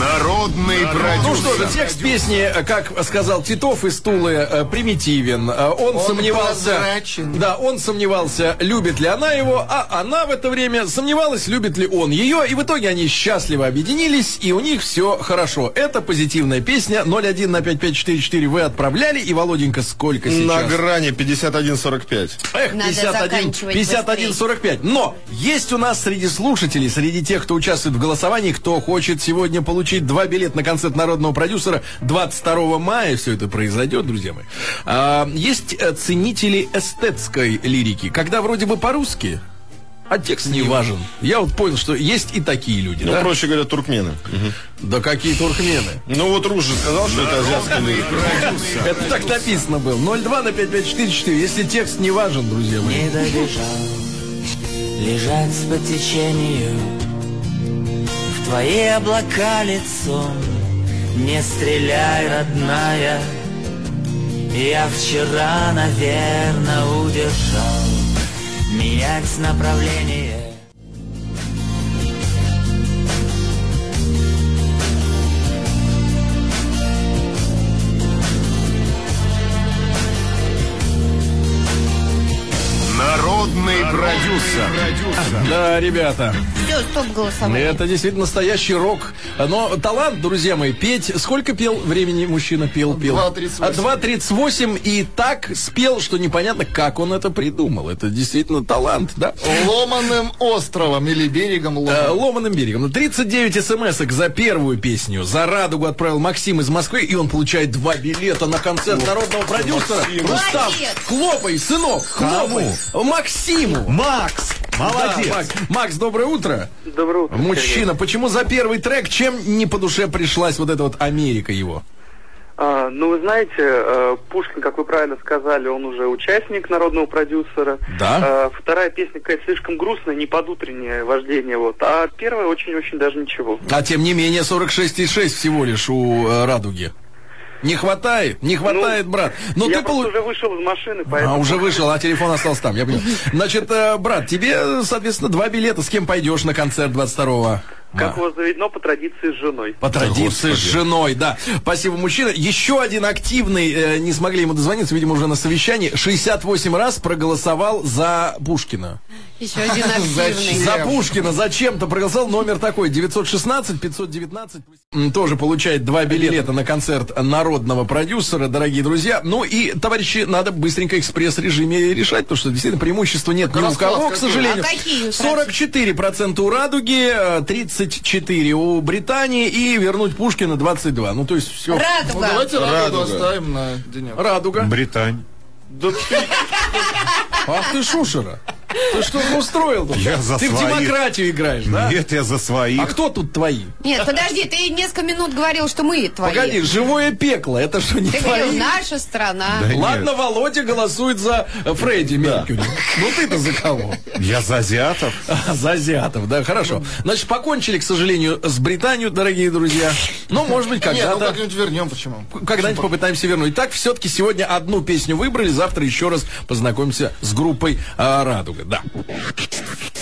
Народный продюсер. Ну что же, текст песни, как сказал Титов из Тулы, примитивен. Он сомневался, да, он сомневался, любит ли она его, а она в это время сомневалась, любит ли он ее, и в итоге они счастливо объединились, и у них все хорошо. Это позитивная песня. 01 на 5544 вы отправляли, и, Володенька, сколько сейчас? На грани 51-45. Эх, 51-45. Но есть у нас среди слушателей, среди тех, кто участвует в голосовании, кто хочет сегодня получить 2 билета на концерт народного продюсера 22 мая. Все это произойдет, друзья мои. Есть ценители эстетской лирики, когда вроде бы по-русски, а текст не важен. Я вот понял, что есть и такие люди. Ну, да? проще говоря, туркмены. Да какие туркмены? Ну, вот Руж же сказал, что это азиатская лирика. Это так написано было. 02 на 5544. Если текст не важен, друзья мои. Не добежал, лежать по течению в твои облака лицом. Не стреляй, родная, я вчера, наверное, удержал менять направление. Народный продюсер. Да, ребята. Все, стоп голосование. Это действительно настоящий рок. Но талант, друзья мои, петь. Сколько пел времени мужчина пел? 2:38. 2:38. И так спел, что непонятно, как он это придумал. Это действительно талант, да? Ломаным островом или берегом ломаным. Ломаным берегом. 39 смс-ок за первую песню. За «Радугу» отправил Максим из Москвы. И он получает 2 билета на концерт народного продюсера. Рустам, хлопай, сынок, хлопай. Максиму. Макс, молодец. Да, Макс, доброе утро. Доброе утро. Мужчина, почему за первый трек, чем не по душе пришлась вот эта вот Америка его? Ну, вы знаете, Пушкин, как вы правильно сказали, он уже участник народного продюсера. Да. Вторая песня какая-то слишком грустная, не под утреннее вождение, вот. А первая очень-очень даже ничего. А тем не менее 46,6 всего лишь у «Радуги». Не хватает, брат. Но я ты уже вышел из машины, поэтому... уже вышел, а телефон остался там, я понял. Значит, брат, тебе, соответственно, 2 билета. С кем пойдешь на концерт 22-го? Как у вас заведено, по традиции с женой. По традиции с женой, да. Спасибо, мужчина. Еще один активный, не смогли ему дозвониться, видимо, уже на совещании, 68 раз проголосовал за Пушкина. Еще один активный. За Пушкина зачем-то проголосовал. Номер такой, 916-519. Тоже получает 2 билета на концерт народного продюсера, дорогие друзья. Ну и, товарищи, надо быстренько экспресс-режиме решать, потому что действительно преимущества нет ни у кого, к сожалению. 44% у «Радуги», 34% у Британии и вернуть Пушкина 22. Ну, то есть все. «Радуга». Ну, давайте «Радугу» оставим на денек. «Радуга». Британь. Да Ах ты шушера. Ты что устроил тут? Я за Ты своих. в демократию играешь, да? Нет, я за своих. А кто тут твои? Нет, подожди, ты несколько минут говорил, что мы твои. Погоди, живое пекло, это что, не Ты твои? говорил, наша страна. Да Ладно, нет. Володя голосует за Фредди Меркьюри. Ну ты-то за кого? Я за азиатов. За азиатов, да, хорошо. Значит, покончили, к сожалению, с Британией, дорогие друзья. Ну, может быть, Нет, ну когда-то... как-нибудь вернем, почему? Когда-нибудь попытаемся вернуть. Так, все-таки сегодня одну песню выбрали, завтра еще раз познакомимся с группой «Радуга». Да.